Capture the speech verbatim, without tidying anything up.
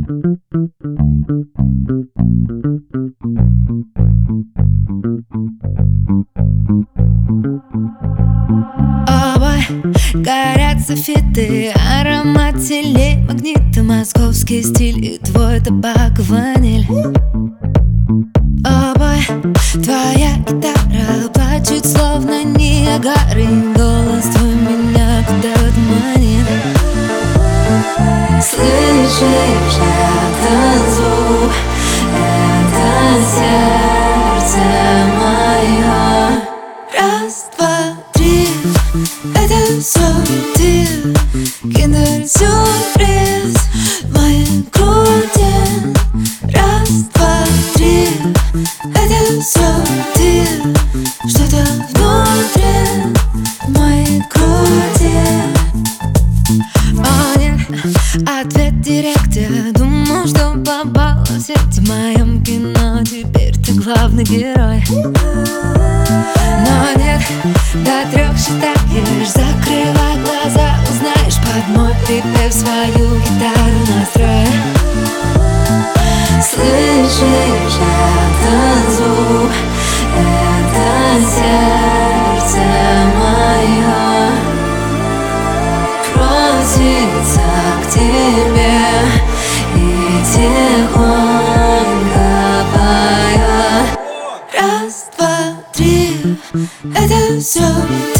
Горят софиты, аромат телей, магниты, московский стиль и твой табак, ваниль. Обой, твоя гитара плачет, словно Ниагара, и голос твой меня куда-то манит. Слышишь этот звук? Это сердце мое. Раз, два, три. Это все ты, киндер-сюрприз в моей груди. Раз, два, три. Это все ты, что-то внутри в моей груди. О нет, ответ директ. Я думал, что попала в сеть в моем кино. Теперь ты главный герой. Но нет, до трех считаешь, закрывай глаза, узнаешь под мой припев свою гитару настрой. Слышишь этот звук? Это сердце мое просится к тебе и тихонько поет. Раз, два, три. Это все